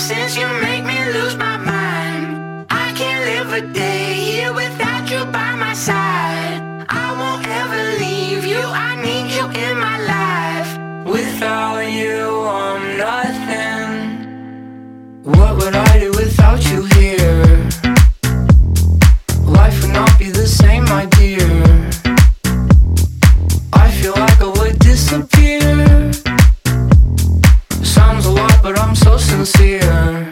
essence, you make me lose my mind. I can't live a day here without you by my side. I won't ever leave you, I need you in my life. Without you, I'm nothing. What would I do without you here? Life would not be the same, my dear. I feel like I would disappear. Sounds a lot, but I'm so sincere.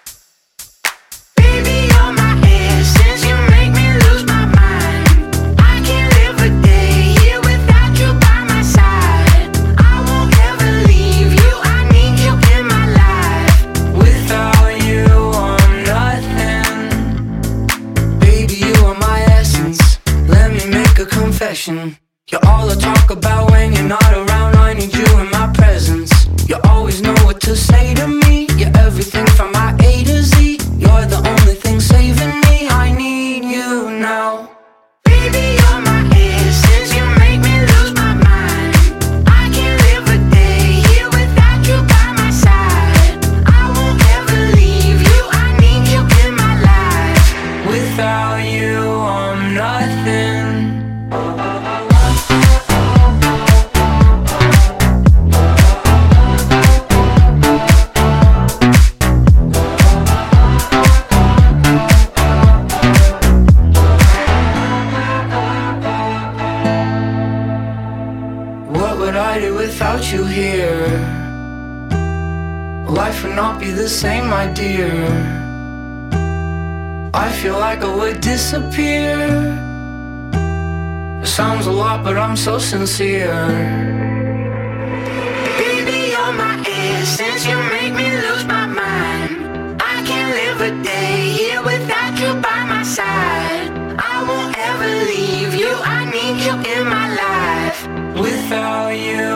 Baby, you're my essence, you make me lose my mind. I can't live a day here without you by my side. I won't ever leave you, I need you in my life. Without you, I'm nothing. Baby, you are my essence. Let me make a confession. You're all I talk about when you're not around. I need you in my presence. You always know what to say to me. You're everything from my A to Z. You're the only thing saving me. I need you now. Baby, you're my essence. You make me lose my mind. I can't live a day here without you by my side. I won't ever leave you, I need you in my life. Without you, I'm nothing. What would I do without you here? Life would not be the same, my dear. I feel like I would disappear. Sounds a lot, but I'm so sincere. Baby, you're my essence, you make me lose my mind. I can't live a day here without you by my side. I won't ever leave you, I need you in my life. Without you,